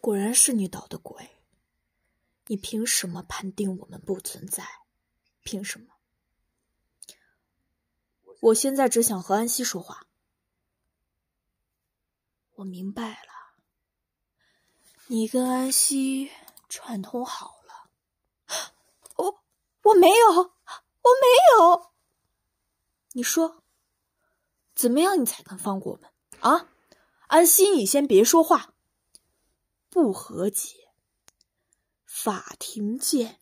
果然是你捣的鬼，你凭什么判定我们不存在？凭什么？我现在只想和安息说话。我明白了，你跟安息串通好了。我没有。你说，怎么样你才肯放过我们啊？安息，你先别说话。不和解，法庭见。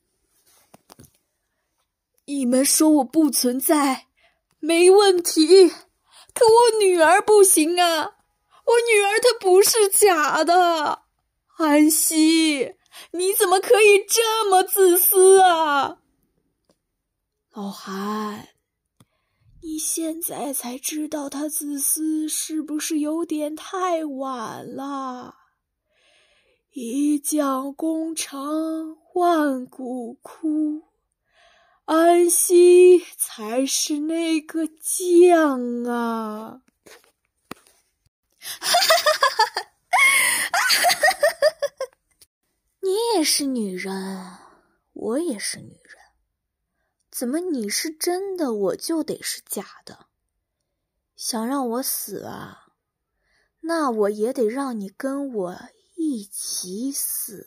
你们说我不存在，没问题，可我女儿不行啊！我女儿她不是假的。安息，你怎么可以这么自私啊？老韩，你现在才知道他自私是不是有点太晚了？一将功成万骨枯，安息才是那个将啊！你也是女人，我也是女人，怎么你是真的，我就得是假的？想让我死啊？那我也得让你跟我一起死。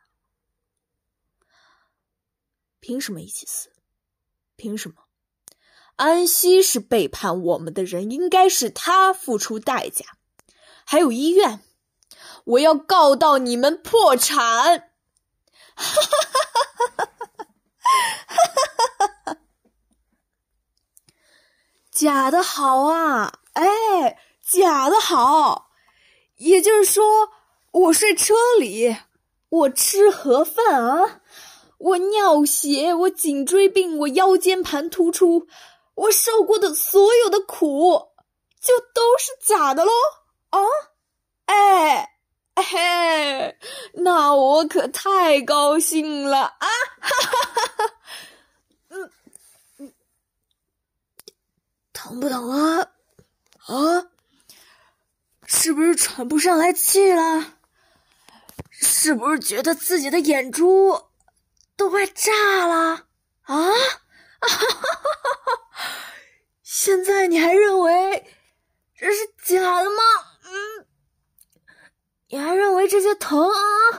凭什么一起死？凭什么？安息是背叛我们的人，应该是他付出代价。还有医院，我要告到你们破产！假的好啊，假的好。也就是说，我睡车里，我吃盒饭啊，我尿血，我颈椎病，我腰间盘突出，我受过的所有的苦，就都是假的咯啊？那我可太高兴了啊！疼不疼啊？是不是喘不上来气了？是不是觉得自己的眼珠都快炸了啊？现在你还认为这是假的吗？你还认为这些疼啊？